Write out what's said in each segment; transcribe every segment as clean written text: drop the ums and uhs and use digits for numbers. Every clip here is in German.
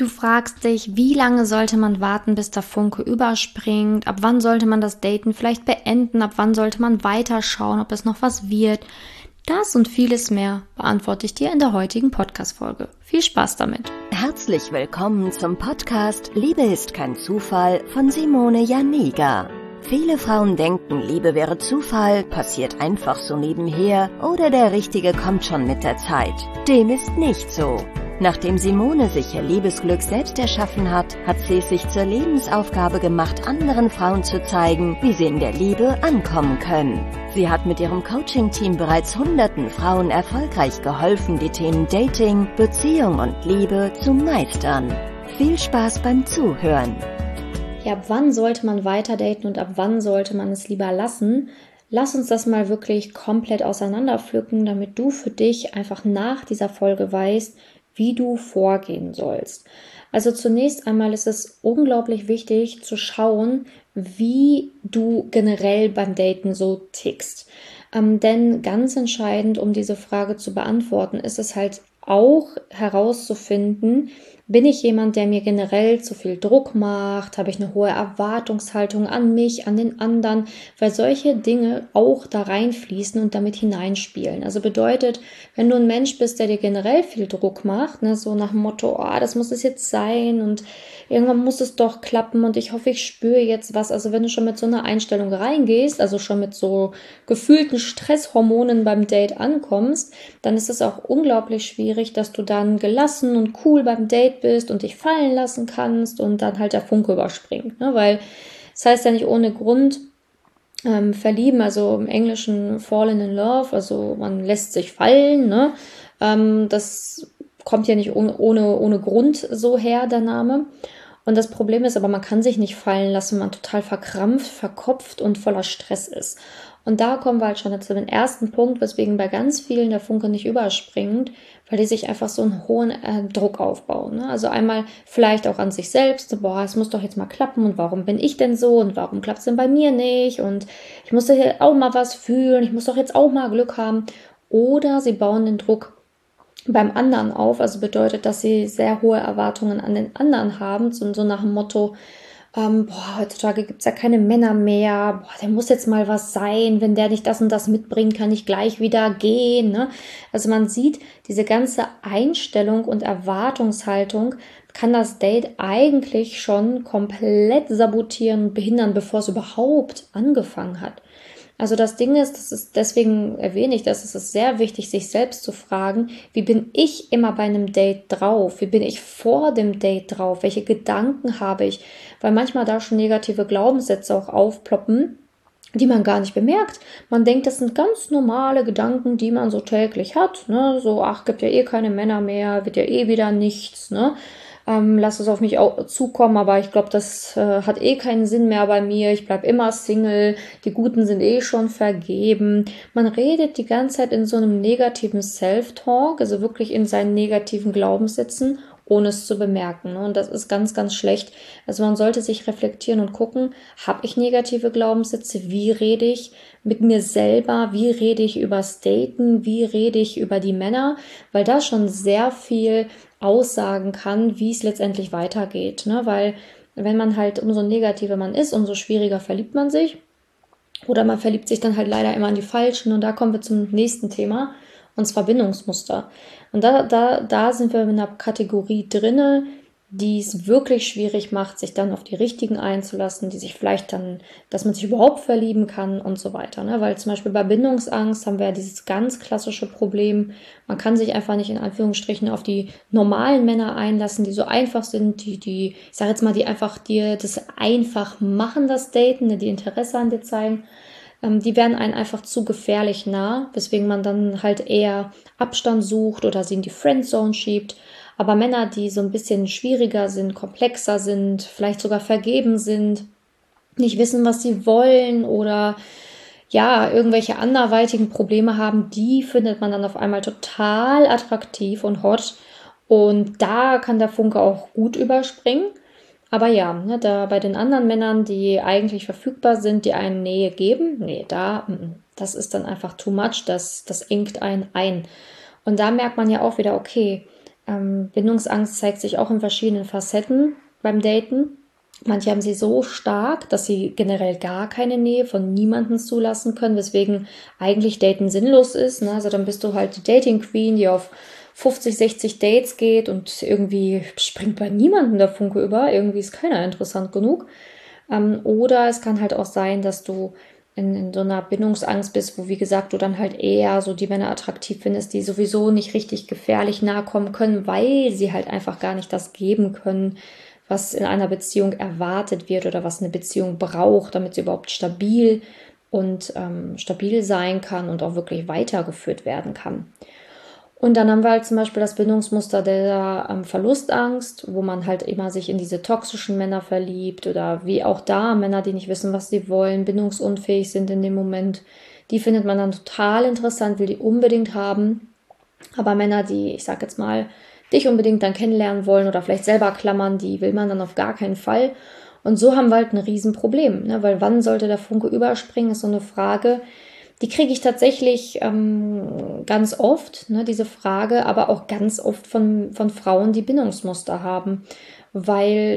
Du fragst dich, wie lange sollte man warten, bis der Funke überspringt? Ab wann sollte man das Daten vielleicht beenden? Ab wann sollte man weiterschauen, ob es noch was wird? Das und vieles mehr beantworte ich dir in der heutigen Podcast-Folge. Viel Spaß damit! Herzlich willkommen zum Podcast Liebe ist kein Zufall von Simone Janiga. Viele Frauen denken, Liebe wäre Zufall, passiert einfach so nebenher oder der Richtige kommt schon mit der Zeit. Dem ist nicht so. Nachdem Simone sich ihr Liebesglück selbst erschaffen hat, hat sie es sich zur Lebensaufgabe gemacht, anderen Frauen zu zeigen, wie sie in der Liebe ankommen können. Sie hat mit ihrem Coaching-Team bereits hunderten Frauen erfolgreich geholfen, die Themen Dating, Beziehung und Liebe zu meistern. Viel Spaß beim Zuhören! Ja, ab wann sollte man weiter daten und ab wann sollte man es lieber lassen? Lass uns das mal wirklich komplett auseinanderpflücken, damit du für dich einfach nach dieser Folge weißt, wie du vorgehen sollst. Also zunächst einmal ist es unglaublich wichtig zu schauen, wie du generell beim Daten so tickst. Denn ganz entscheidend, um diese Frage zu beantworten, ist es halt auch herauszufinden, bin ich jemand, der mir generell zu viel Druck macht? Habe ich eine hohe Erwartungshaltung an mich, an den anderen? Weil solche Dinge auch da reinfließen und damit hineinspielen. Also bedeutet, wenn du ein Mensch bist, der dir generell viel Druck macht, ne, so nach dem Motto, das muss es jetzt sein und irgendwann muss es doch klappen und ich hoffe, ich spüre jetzt was. Also wenn du schon mit so einer Einstellung reingehst, also schon mit so gefühlten Stresshormonen beim Date ankommst, dann ist es auch unglaublich schwierig, dass du dann gelassen und cool beim Date bist und dich fallen lassen kannst und dann halt der Funke überspringt. Ne? Weil das heißt ja nicht ohne Grund verlieben, also im Englischen fallen in love, also man lässt sich fallen. Ne? Das kommt ja nicht ohne Grund so her, der Name. Und das Problem ist aber, man kann sich nicht fallen lassen, wenn man total verkrampft, verkopft und voller Stress ist. Und da kommen wir halt schon zu dem ersten Punkt, weswegen bei ganz vielen der Funke nicht überspringt, weil die sich einfach so einen hohen Druck aufbauen. Ne? Also einmal vielleicht auch an sich selbst, es muss doch jetzt mal klappen und warum bin ich denn so und warum klappt es denn bei mir nicht und ich muss doch hier auch mal was fühlen, ich muss doch jetzt auch mal Glück haben. Oder sie bauen den Druck beim anderen auf, also bedeutet, dass sie sehr hohe Erwartungen an den anderen haben, so nach dem Motto, heutzutage gibt es ja keine Männer mehr, der muss jetzt mal was sein, wenn der nicht das und das mitbringt, kann ich gleich wieder gehen. Ne? Also man sieht, diese ganze Einstellung und Erwartungshaltung kann das Date eigentlich schon komplett sabotieren und behindern, bevor es überhaupt angefangen hat. Also das Ding ist, deswegen erwähne ich das, es ist sehr wichtig, sich selbst zu fragen, wie bin ich immer bei einem Date drauf? Wie bin ich vor dem Date drauf? Welche Gedanken habe ich? Weil manchmal da schon negative Glaubenssätze auch aufploppen, die man gar nicht bemerkt. Man denkt, das sind ganz normale Gedanken, die man so täglich hat. Ne? So, gibt ja eh keine Männer mehr, wird ja eh wieder nichts, ne? Lass es auf mich auch zukommen, aber ich glaube, das hat eh keinen Sinn mehr bei mir. Ich bleib immer Single, die Guten sind eh schon vergeben. Man redet die ganze Zeit in so einem negativen Self-Talk, also wirklich in seinen negativen Glaubenssätzen, ohne es zu bemerken. Ne? Und das ist ganz, ganz schlecht. Also man sollte sich reflektieren und gucken, habe ich negative Glaubenssätze? Wie rede ich mit mir selber? Wie rede ich übers Daten? Wie rede ich über die Männer? Weil das schon sehr viel aussagen kann, wie es letztendlich weitergeht. Ne? Weil wenn man halt, umso negativer man ist, umso schwieriger verliebt man sich. Oder man verliebt sich dann halt leider immer an die Falschen. Und da kommen wir zum nächsten Thema, und zwar Bindungsmuster. Und da sind wir in einer Kategorie drinne, die es wirklich schwierig macht, sich dann auf die Richtigen einzulassen, die sich vielleicht dann, dass man sich überhaupt verlieben kann und so weiter. Ne? Weil zum Beispiel bei Bindungsangst haben wir ja dieses ganz klassische Problem, man kann sich einfach nicht in Anführungsstrichen auf die normalen Männer einlassen, die so einfach sind, ich sage jetzt mal, die einfach dir das einfach machen, das Daten, die Interesse an dir zeigen. Die werden einen einfach zu gefährlich nah, weswegen man dann halt eher Abstand sucht oder sie in die Friendzone schiebt. Aber Männer, die so ein bisschen schwieriger sind, komplexer sind, vielleicht sogar vergeben sind, nicht wissen, was sie wollen oder ja, irgendwelche anderweitigen Probleme haben, die findet man dann auf einmal total attraktiv und hot. Und da kann der Funke auch gut überspringen. Aber ja, ne, da bei den anderen Männern, die eigentlich verfügbar sind, die einen Nähe geben, das ist dann einfach too much, das engt einen ein. Und da merkt man ja auch wieder, okay, Bindungsangst zeigt sich auch in verschiedenen Facetten beim Daten. Manche haben sie so stark, dass sie generell gar keine Nähe von niemandem zulassen können, weswegen eigentlich Daten sinnlos ist. Ne? Also dann bist du halt die Dating Queen, die auf 50, 60 Dates geht und irgendwie springt bei niemandem der Funke über. Irgendwie ist keiner interessant genug. Oder es kann halt auch sein, dass du in so einer Bindungsangst bist, wo, wie gesagt, du dann halt eher so die Männer attraktiv findest, die sowieso nicht richtig gefährlich nahe kommen können, weil sie halt einfach gar nicht das geben können, was in einer Beziehung erwartet wird oder was eine Beziehung braucht, damit sie überhaupt stabil und stabil sein kann und auch wirklich weitergeführt werden kann. Und dann haben wir halt zum Beispiel das Bindungsmuster der Verlustangst, wo man halt immer sich in diese toxischen Männer verliebt oder wie auch da Männer, die nicht wissen, was sie wollen, bindungsunfähig sind in dem Moment. Die findet man dann total interessant, will die unbedingt haben. Aber Männer, die, ich sag jetzt mal, dich unbedingt dann kennenlernen wollen oder vielleicht selber klammern, die will man dann auf gar keinen Fall. Und so haben wir halt ein Riesenproblem, ne? Weil wann sollte der Funke überspringen, ist so eine Frage. Die kriege ich tatsächlich ganz oft, ne, diese Frage, aber auch ganz oft von Frauen, die Bindungsmuster haben, weil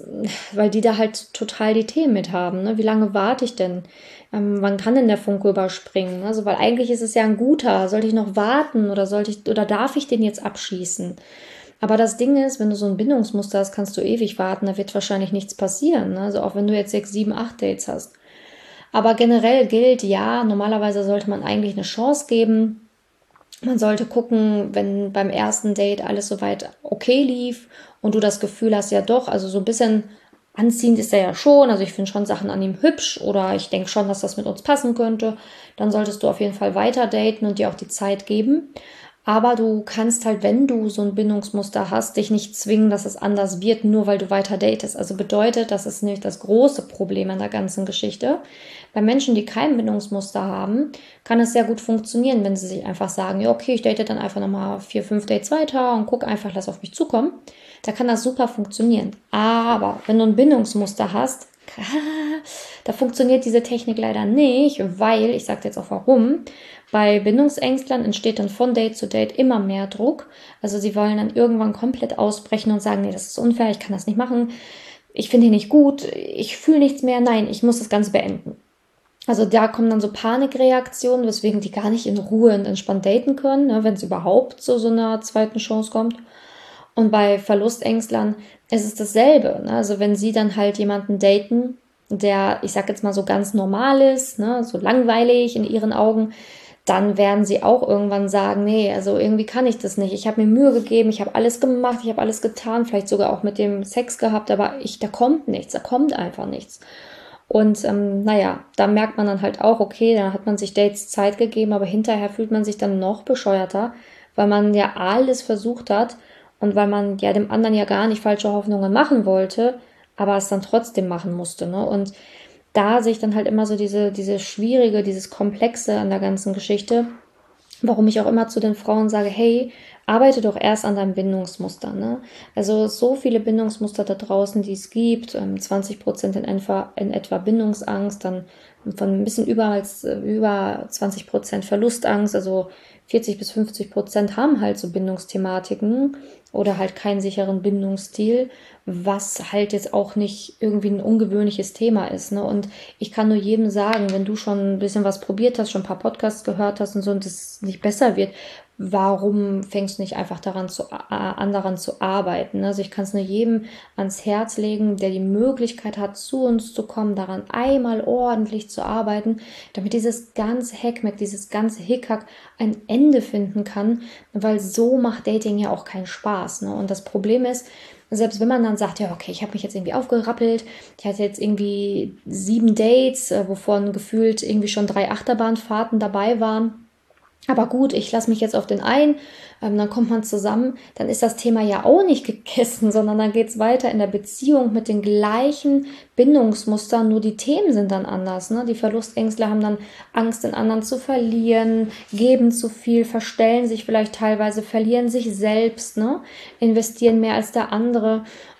die da halt total die Themen mit haben. Ne? Wie lange warte ich denn? Wann kann denn der Funke überspringen? Also, weil eigentlich ist es ja ein guter. Sollte ich noch warten oder darf ich den jetzt abschießen? Aber das Ding ist, wenn du so ein Bindungsmuster hast, kannst du ewig warten, da wird wahrscheinlich nichts passieren. Ne? Also auch wenn du jetzt 6, 7, 8 Dates hast. Aber generell gilt, ja, normalerweise sollte man eigentlich eine Chance geben. Man sollte gucken, wenn beim ersten Date alles soweit okay lief und du das Gefühl hast, ja doch, also so ein bisschen anziehend ist er ja schon, also ich finde schon Sachen an ihm hübsch oder ich denke schon, dass das mit uns passen könnte, dann solltest du auf jeden Fall weiter daten und dir auch die Zeit geben. Aber du kannst halt, wenn du so ein Bindungsmuster hast, dich nicht zwingen, dass es anders wird, nur weil du weiter datest. Also bedeutet, das ist nämlich das große Problem an der ganzen Geschichte. Bei Menschen, die kein Bindungsmuster haben, kann es sehr gut funktionieren, wenn sie sich einfach sagen, ja okay, ich date dann einfach nochmal 4, 5 Dates weiter und gucke einfach, lass auf mich zukommen. Da kann das super funktionieren. Aber wenn du ein Bindungsmuster hast, da funktioniert diese Technik leider nicht, weil, ich sage jetzt auch warum, bei Bindungsängstlern entsteht dann von Date zu Date immer mehr Druck. Also sie wollen dann irgendwann komplett ausbrechen und sagen, nee, das ist unfair, ich kann das nicht machen, ich finde ihn nicht gut, ich fühle nichts mehr, nein, ich muss das Ganze beenden. Also da kommen dann so Panikreaktionen, weswegen die gar nicht in Ruhe und entspannt daten können, ne, wenn es überhaupt zu so einer zweiten Chance kommt. Und bei Verlustängstlern ist es dasselbe. Ne? Also wenn sie dann halt jemanden daten, der, ich sag jetzt mal so ganz normal ist, ne, so langweilig in ihren Augen, dann werden sie auch irgendwann sagen, nee, also irgendwie kann ich das nicht. Ich habe mir Mühe gegeben, ich habe alles gemacht, ich habe alles getan, vielleicht sogar auch mit dem Sex gehabt, aber da kommt nichts, da kommt einfach nichts. Und naja, da merkt man dann halt auch, okay, da hat man sich Dates Zeit gegeben, aber hinterher fühlt man sich dann noch bescheuerter, weil man ja alles versucht hat und weil man ja dem anderen ja gar nicht falsche Hoffnungen machen wollte, aber es dann trotzdem machen musste. Ne? Und da sehe ich dann halt immer so diese schwierige, dieses Komplexe an der ganzen Geschichte, warum ich auch immer zu den Frauen sage, hey, arbeite doch erst an deinem Bindungsmuster. Ne? Also so viele Bindungsmuster da draußen, die es gibt, 20% in etwa Bindungsangst, dann von ein bisschen über 20% Verlustangst, also 40-50% haben halt so Bindungsthematiken oder halt keinen sicheren Bindungsstil, was halt jetzt auch nicht irgendwie ein ungewöhnliches Thema ist. Ne? Und ich kann nur jedem sagen, wenn du schon ein bisschen was probiert hast, schon ein paar Podcasts gehört hast und so und es nicht besser wird, warum fängst du nicht einfach daran zu arbeiten? Also ich kann es nur jedem ans Herz legen, der die Möglichkeit hat, zu uns zu kommen, daran einmal ordentlich zu arbeiten, damit dieses ganze Heckmeck, dieses ganze Hickhack ein Ende finden kann, weil so macht Dating ja auch keinen Spaß. Ne? Und das Problem ist, selbst wenn man dann sagt, ja okay, ich habe mich jetzt irgendwie aufgerappelt, ich hatte jetzt irgendwie 7 Dates, wovon gefühlt irgendwie schon 3 Achterbahnfahrten dabei waren, aber gut, ich lasse mich jetzt auf den ein, dann kommt man zusammen, dann ist das Thema ja auch nicht gegessen, sondern dann geht es weiter in der Beziehung mit den gleichen Bindungsmustern, nur die Themen sind dann anders. Ne? Die Verlustängstler haben dann Angst, den anderen zu verlieren, geben zu viel, verstellen sich vielleicht teilweise, verlieren sich selbst, ne? Investieren mehr als der andere.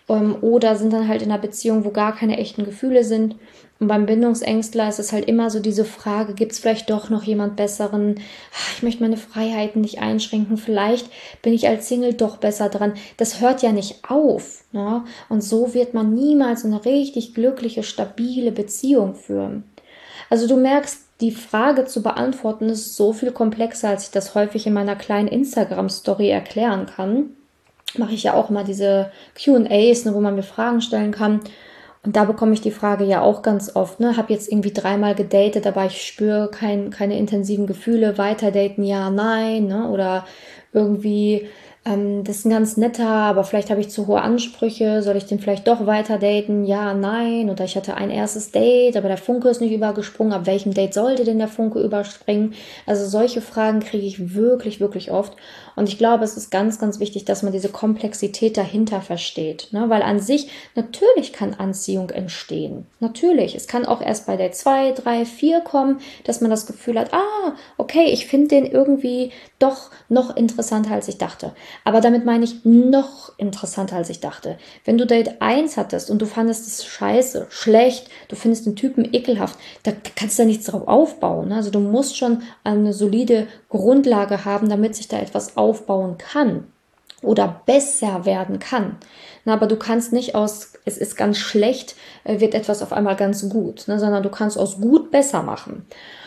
oder sind dann halt in einer Beziehung, wo gar keine echten Gefühle sind. Und beim Bindungsängstler ist es halt immer so diese Frage, gibt es vielleicht doch noch jemand Besseren? Ich möchte meine Freiheiten nicht einschränken, vielleicht bin ich als Single doch besser dran. Das hört ja nicht auf. Ne? Und so wird man niemals eine richtig glückliche, stabile Beziehung führen. Also du merkst, die Frage zu beantworten ist so viel komplexer, als ich das häufig in meiner kleinen Instagram-Story erklären kann. Mache ich ja auch mal diese Q&As, ne, wo man mir Fragen stellen kann. Und da bekomme ich die Frage ja auch ganz oft, ne, habe jetzt irgendwie 3-mal gedatet, aber ich spüre keine intensiven Gefühle, weiter daten, ja, nein, ne, oder irgendwie, das ist ein ganz netter, aber vielleicht habe ich zu hohe Ansprüche, soll ich den vielleicht doch weiter daten, ja, nein, oder ich hatte ein erstes Date, aber der Funke ist nicht übergesprungen, ab welchem Date sollte denn der Funke überspringen? Also solche Fragen kriege ich wirklich, wirklich oft. Und ich glaube, es ist ganz, ganz wichtig, dass man diese Komplexität dahinter versteht. Ne? Weil an sich, natürlich kann Anziehung entstehen. Natürlich. Es kann auch erst bei Date 2, 3, 4 kommen, dass man das Gefühl hat, okay, ich finde den irgendwie doch noch interessanter, als ich dachte. Aber damit meine ich noch interessanter, als ich dachte. Wenn du Date 1 hattest und du fandest es scheiße, schlecht, du findest den Typen ekelhaft, da kannst du ja nichts drauf aufbauen. Ne? Also du musst schon eine solide Grundlage haben, damit sich da etwas aufbauen kann oder besser werden kann. Na, aber du kannst nicht aus, es ist ganz schlecht, wird etwas auf einmal ganz gut, ne, sondern du kannst aus gut besser machen.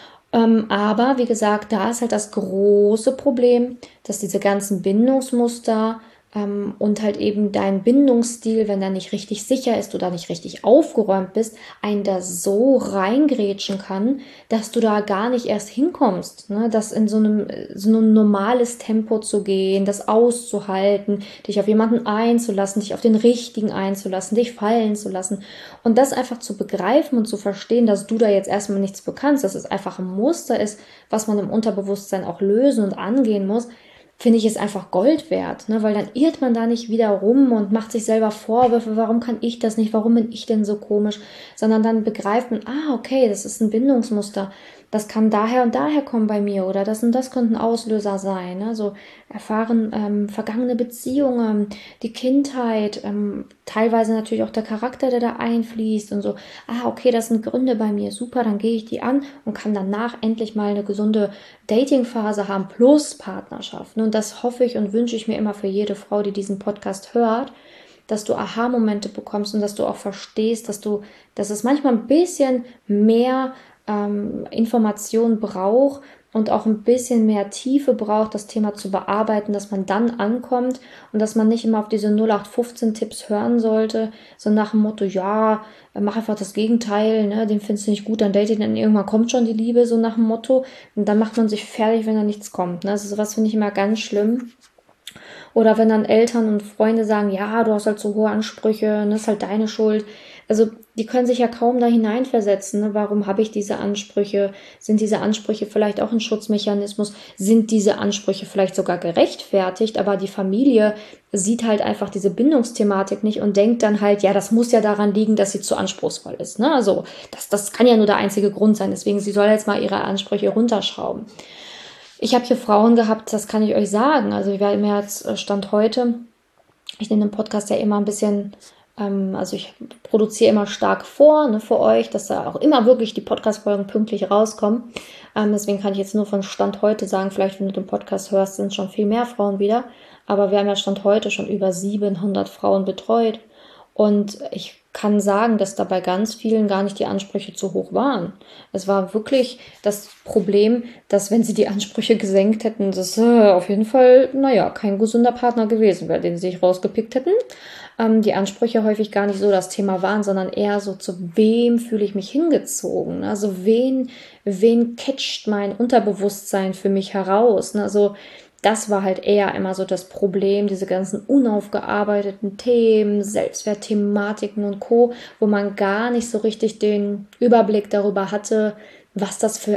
Aber wie gesagt, da ist halt das große Problem, dass diese ganzen Bindungsmuster und halt eben dein Bindungsstil, wenn er nicht richtig sicher ist oder nicht richtig aufgeräumt bist, einen da so reingrätschen kann, dass du da gar nicht erst hinkommst, ne? Das in so einem normales Tempo zu gehen, das auszuhalten, dich auf jemanden einzulassen, dich auf den Richtigen einzulassen, dich fallen zu lassen und das einfach zu begreifen und zu verstehen, dass du da jetzt erstmal nichts bekannst, dass es einfach ein Muster ist, was man im Unterbewusstsein auch lösen und angehen muss, finde ich es einfach Gold wert, ne? Weil dann irrt man da nicht wieder rum und macht sich selber Vorwürfe, warum kann ich das nicht, warum bin ich denn so komisch, sondern dann begreift man, okay, das ist ein Bindungsmuster, das kann daher und daher kommen bei mir oder das und das könnte ein Auslöser sein, ne? So erfahren vergangene Beziehungen, die Kindheit, teilweise natürlich auch der Charakter, der da einfließt und so, okay, das sind Gründe bei mir, super, dann gehe ich die an und kann danach endlich mal eine gesunde Datingphase haben plus Partnerschaft. Und das hoffe ich und wünsche ich mir immer für jede Frau, die diesen Podcast hört, dass du Aha-Momente bekommst und dass du auch verstehst, dass es manchmal ein bisschen mehr Information braucht und auch ein bisschen mehr Tiefe braucht, das Thema zu bearbeiten, dass man dann ankommt und dass man nicht immer auf diese 0815-Tipps hören sollte, so nach dem Motto, ja, mach einfach das Gegenteil, ne, den findest du nicht gut, dann date ihn, dann irgendwann kommt schon die Liebe, so nach dem Motto, und dann macht man sich fertig, wenn da nichts kommt. Ne? Also sowas finde ich immer ganz schlimm. Oder wenn dann Eltern und Freunde sagen, ja, du hast halt so hohe Ansprüche, ne, das ist halt deine Schuld. Also die können sich ja kaum da hineinversetzen. Ne? Warum habe ich diese Ansprüche? Sind diese Ansprüche vielleicht auch ein Schutzmechanismus? Sind diese Ansprüche vielleicht sogar gerechtfertigt? Aber die Familie sieht halt einfach diese Bindungsthematik nicht und denkt dann halt, ja, das muss ja daran liegen, dass sie zu anspruchsvoll ist. Ne? Also das kann ja nur der einzige Grund sein. Deswegen, sie soll jetzt mal ihre Ansprüche runterschrauben. Ich habe hier Frauen gehabt, das kann ich euch sagen. Also wir haben jetzt Stand heute. Ich nehme den Podcast ja immer ein bisschen, also ich produziere immer stark vor, ne, für euch, dass da auch immer wirklich die Podcast-Folgen pünktlich rauskommen. Deswegen kann ich jetzt nur von Stand heute sagen, vielleicht wenn du den Podcast hörst, sind schon viel mehr Frauen wieder. Aber wir haben ja Stand heute schon über 700 Frauen betreut. Und ich kann sagen, dass da bei ganz vielen gar nicht die Ansprüche zu hoch waren. Es war wirklich das Problem, dass wenn sie die Ansprüche gesenkt hätten, das auf jeden Fall, kein gesunder Partner gewesen wäre, den sie sich rausgepickt hätten. Die Ansprüche häufig gar nicht so das Thema waren, sondern eher so, zu wem fühle ich mich hingezogen? Also wen catcht mein Unterbewusstsein für mich heraus? Also das war halt eher immer so das Problem, diese ganzen unaufgearbeiteten Themen, Selbstwertthematiken und Co., wo man gar nicht so richtig den Überblick darüber hatte, was das für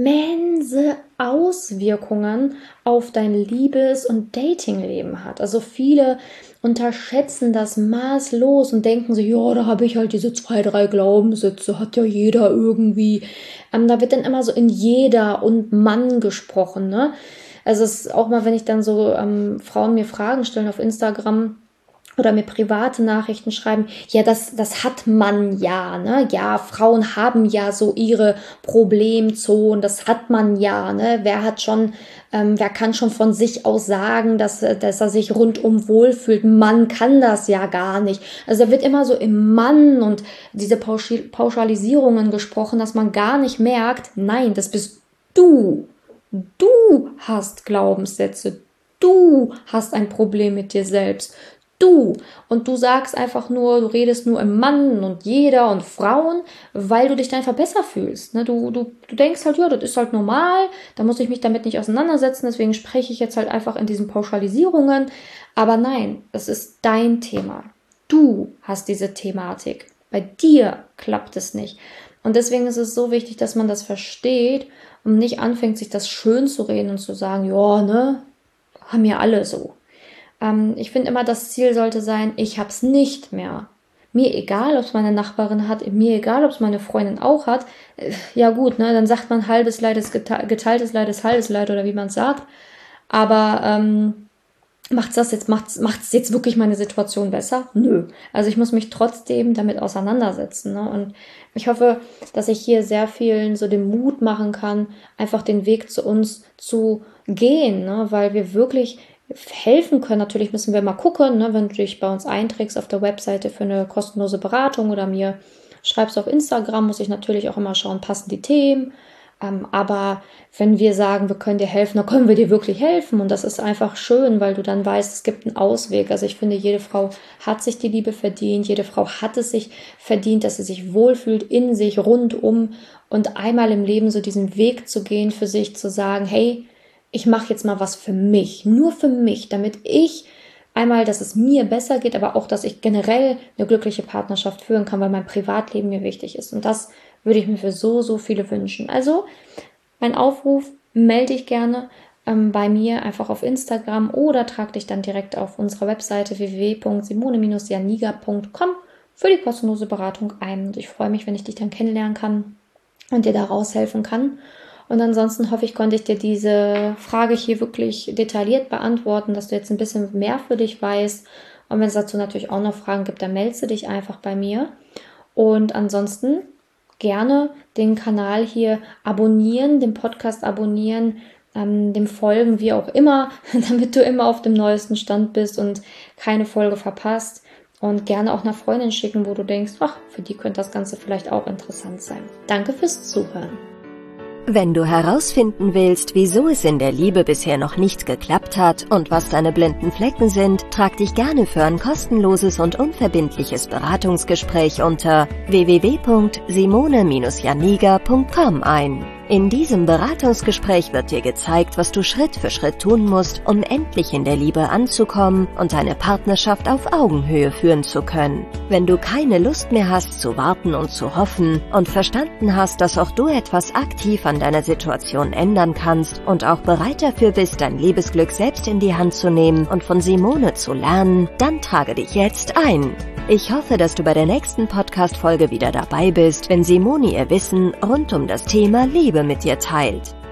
immense Auswirkungen auf dein Liebes- und Datingleben hat. Also viele unterschätzen das maßlos und denken sich, ja, da habe ich halt diese 2, 3 Glaubenssätze, hat ja jeder irgendwie. Da wird dann immer so in jeder und Mann gesprochen, ne? Also es ist auch mal, wenn ich dann so Frauen mir Fragen stellen auf Instagram oder mir private Nachrichten schreiben, ja, das hat man ja, ne? Ja, Frauen haben ja so ihre Problemzonen, das hat man ja, ne? Wer kann schon von sich aus sagen, dass er sich rundum wohlfühlt? Man kann das ja gar nicht. Also da wird immer so im Mann und diese Pauschalisierungen gesprochen, dass man gar nicht merkt, nein, das bist du. Du hast Glaubenssätze. Du hast ein Problem mit dir selbst. Du. Und du sagst einfach nur, du redest nur im Mann und jeder und Frauen, weil du dich dann einfach besser fühlst. Ne? Du denkst halt, ja, das ist halt normal, da muss ich mich damit nicht auseinandersetzen, deswegen spreche ich jetzt halt einfach in diesen Pauschalisierungen. Aber nein, das ist dein Thema. Du hast diese Thematik. Bei dir klappt es nicht. Und deswegen ist es so wichtig, dass man das versteht und nicht anfängt, sich das schön zu reden und zu sagen, ja, ne, haben ja alle so. Ich finde immer, das Ziel sollte sein, ich hab's nicht mehr. Mir egal, ob es meine Nachbarin hat, mir egal, ob es meine Freundin auch hat. Ja gut, ne, dann sagt man halbes Leid ist geteiltes Leid ist halbes Leid oder wie man es sagt. Aber macht's jetzt wirklich meine Situation besser? Nö. Also ich muss mich trotzdem damit auseinandersetzen. Ne? Und ich hoffe, dass ich hier sehr vielen so den Mut machen kann, einfach den Weg zu uns zu gehen, ne? Weil wir wirklich helfen können. Natürlich müssen wir mal gucken, ne? Wenn du dich bei uns einträgst auf der Webseite für eine kostenlose Beratung oder mir schreibst auf Instagram, muss ich natürlich auch immer schauen, passen die Themen. Aber wenn wir sagen, wir können dir helfen, dann können wir dir wirklich helfen. Und das ist einfach schön, weil du dann weißt, es gibt einen Ausweg. Also ich finde, jede Frau hat sich die Liebe verdient. Jede Frau hat es sich verdient, dass sie sich wohlfühlt in sich, rundum. Und einmal im Leben so diesen Weg zu gehen, für sich zu sagen, hey, ich mache jetzt mal was für mich, nur für mich, damit ich einmal, dass es mir besser geht, aber auch, dass ich generell eine glückliche Partnerschaft führen kann, weil mein Privatleben mir wichtig ist. Und das würde ich mir für so viele wünschen. Also mein Aufruf, melde dich gerne bei mir einfach auf Instagram oder trag dich dann direkt auf unserer Webseite www.simone-janiga.com für die kostenlose Beratung ein. Und ich freue mich, wenn ich dich dann kennenlernen kann und dir da raushelfen kann. Und ansonsten hoffe ich, konnte ich dir diese Frage hier wirklich detailliert beantworten, dass du jetzt ein bisschen mehr für dich weißt. Und wenn es dazu natürlich auch noch Fragen gibt, dann meldest du dich einfach bei mir. Und ansonsten gerne den Kanal hier abonnieren, den Podcast abonnieren, dem folgen, wie auch immer, damit du immer auf dem neuesten Stand bist und keine Folge verpasst. Und gerne auch einer Freundin schicken, wo du denkst, ach, für die könnte das Ganze vielleicht auch interessant sein. Danke fürs Zuhören. Wenn du herausfinden willst, wieso es in der Liebe bisher noch nicht geklappt hat und was deine blinden Flecken sind, trag dich gerne für ein kostenloses und unverbindliches Beratungsgespräch unter www.simone-janiga.com ein. In diesem Beratungsgespräch wird dir gezeigt, was du Schritt für Schritt tun musst, um endlich in der Liebe anzukommen und deine Partnerschaft auf Augenhöhe führen zu können. Wenn du keine Lust mehr hast zu warten und zu hoffen und verstanden hast, dass auch du etwas aktiv an deiner Situation ändern kannst und auch bereit dafür bist, dein Liebesglück selbst in die Hand zu nehmen und von Simone zu lernen, dann trage dich jetzt ein. Ich hoffe, dass du bei der nächsten Podcast-Folge wieder dabei bist, wenn Simone ihr Wissen rund um das Thema Liebe mit dir teilt.